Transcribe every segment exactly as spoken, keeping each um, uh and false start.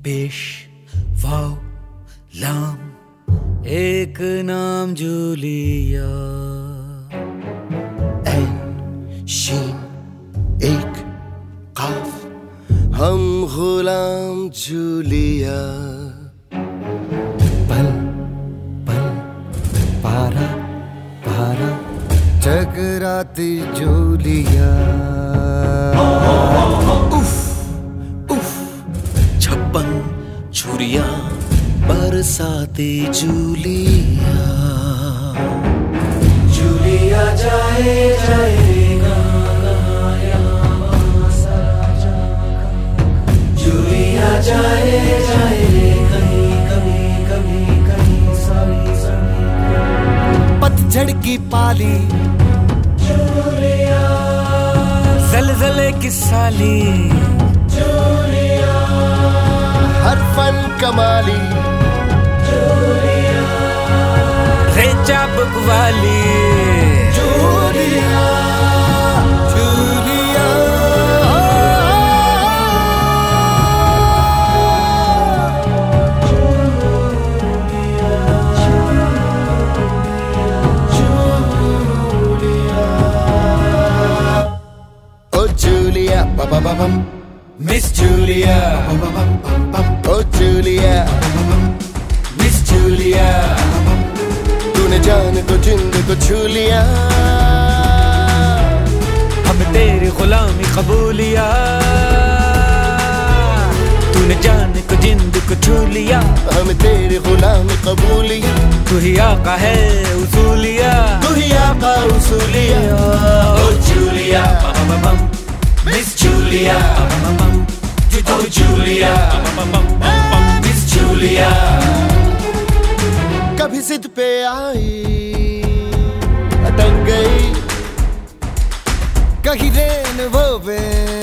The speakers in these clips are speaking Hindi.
पेश वाव लाम एक नाम जूलिया। ऐन शीन एक काफ हम गुलाम जूलिया। पल पल पारा पारा टकराती जूलिया। उफ उफ छप्पन छुरिया बरसाती जूलिया। जूलिया जाए जाएगा जूलिया जाए जाए कहीं कभी कभी कहीं सारी सारी पतझड़ की पाली जूलिया ज़लज़ले की साली जूलिया हर फन कमाली जूलिया रेचा बकवाली Julia Julia. Oh Julia bum bum Miss Julia oh Julia Miss Julia तूने जान को जिंद को छू लिया। हम तेरी गुलामी कबूलिया। तूने जान को जिंद को छू लिया। हम तेरी गुलामी कबूलिया। तू ही आका है उसूलिया। तू ही आका उसूलिया। Oh Julia Miss Julia oh Julia Miss Julia. कभी जिद पे आई अटक गई कहीं रेन वो पे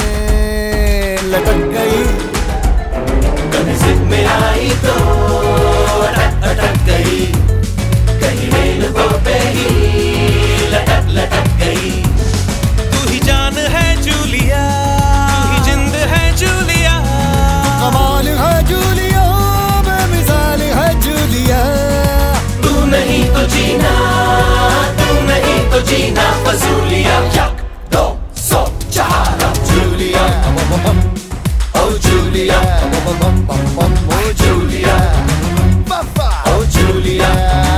लटक गई। कभी जिद में आई तो अटक अटक गई कहीं रेन वो पे ही लटक लटक गई। तू ही जान है जूलिया तू ही जिंद है जूलिया। कमाल है जूलिया बेमिसाल है जूलिया। तू नहीं तो जीना तू नहीं तो जीना फजूलिया। एक दो सौ चार Julia oh Julia oh Julia oh Julia.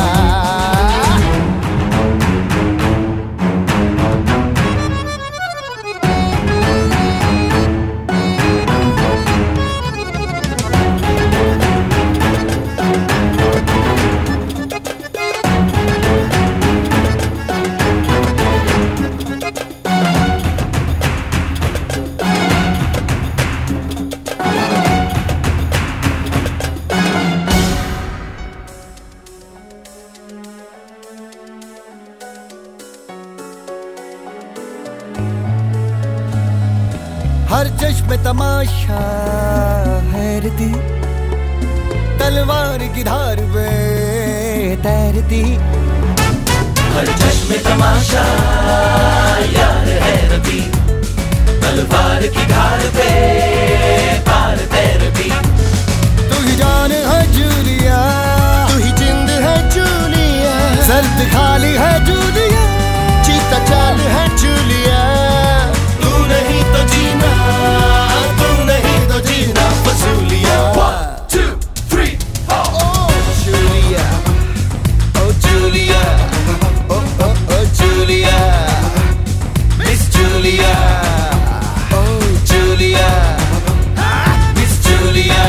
हर चश्मे तमाशा हैरती तलवार की धार पे तैरती। हर चश्मे तमाशा यार हैरती तलवार की धार पे पार तैरती। तू ही जान है जूलिया तू ही जिंद है जूलिया। सर्द खाली है जूलिया चीता चाल है जूलिया। तू नहीं तो जीना तू नहीं तो जीना फजूलिया। One, two, three, four. Oh Julia oh Julia oh oh oh Julia Miss Julia oh Julia Miss Julia।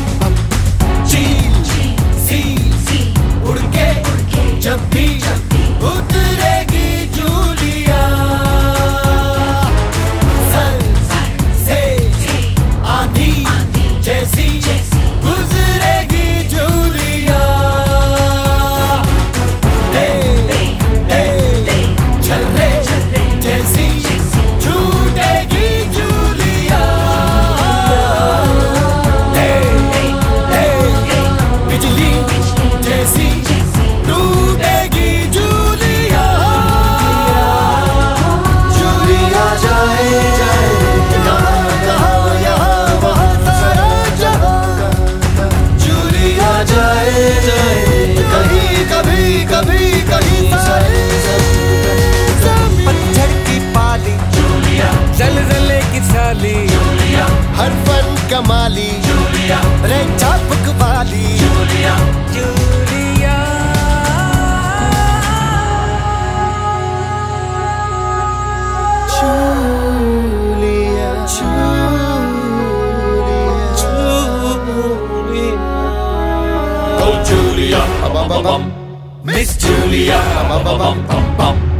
झील सी सी उड़ के जब भी कमाली जूलिया, रे चापक वाली Julia, Julia. Julia, Julia, Oh Julia, bum bum bum, Miss Julia, bum bum bum bum bum.